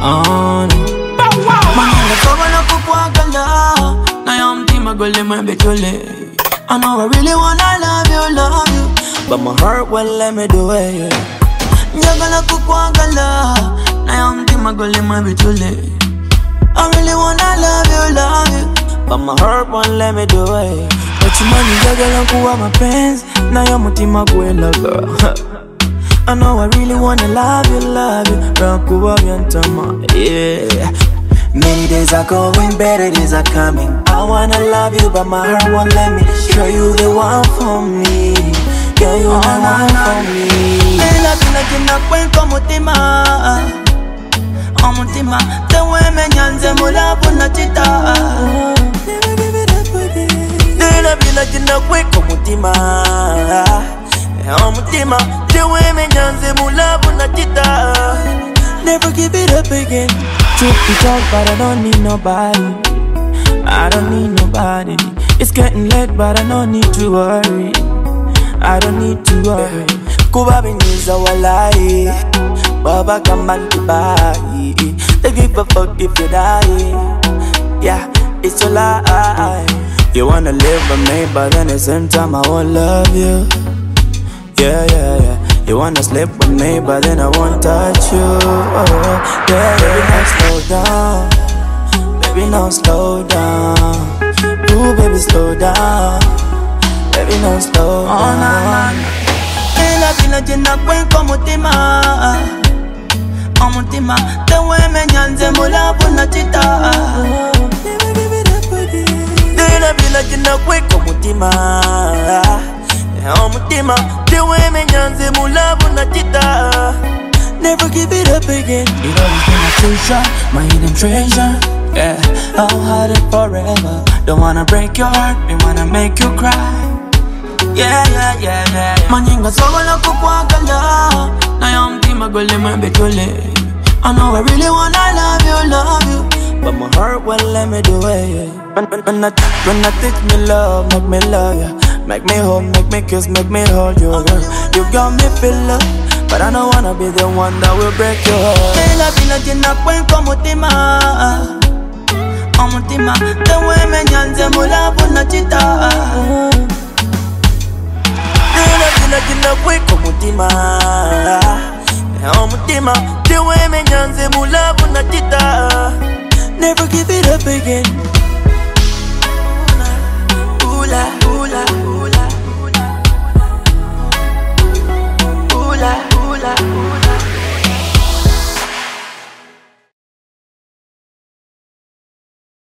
on. Manila soba na kukwagala na yung timagole may betule. I know I really wanna love you, but my heart won't let me do it. Njagala kukwagala na yung timagole may betule. I really wanna love you, but my heart won't let me do it. But you money njagala kuwa mapenzi na yung mutima kwela girl. I know I really wanna love you, Rakuwa Yantama, yeah. Many days are going, better days are coming. I wanna love you, but my heart won't let me. Sure you the one for me, yeah, you the one for me. Ela bila kina kwenko mutima, mutima. Tewe menyanze mulabu na chita. Ela bila kina kwenko mutima. Mutima, tewe menyanze mulabu na chita. Never give it up again. Truth be told, but I don't need nobody. I don't need nobody. It's getting late, but I don't need to worry. I don't need to worry. Kuba biniza walai, Baba kamanti bai. They give a fuck if you die. Yeah, it's your life. You wanna live with me, but then at the same time I won't love you. Yeah, yeah, yeah. You wanna sleep with me, but then I won't touch you. Oh, yeah, baby, now slow down. Baby, now slow down. Ooh, baby, slow down. Baby, now slow down. Oh, nah. Ela bila jina kwenko mutima. Mutima. Tewe menyanze mulabu na chita. Ela bila jina kwenko mutima. Mutima, tewe menyanze mulabu na chita. Never give it up again. It always been my treasure, my hidden treasure. Yeah, I'll hide it forever. Don't wanna break your heart, we wanna make you cry. Yeah, yeah, yeah, yeah. Manyinga soba na kukwagala na yung timagole may betule. I know I really wanna love you, but my heart won't let me do it. When I teach me love, make me love you. Make me home, make me kiss, make me hold you, girl. You got me feel love, but I don't wanna be the one that will break your heart. Ela bila jina kwenko mutima. Mutima, tewe menyanze mulabu na chita. Ela bila jina kwenko mutima. Mutima, tewe menyanze mulabu na chita. Never give it up again. Ooh la, ooh la, ooh.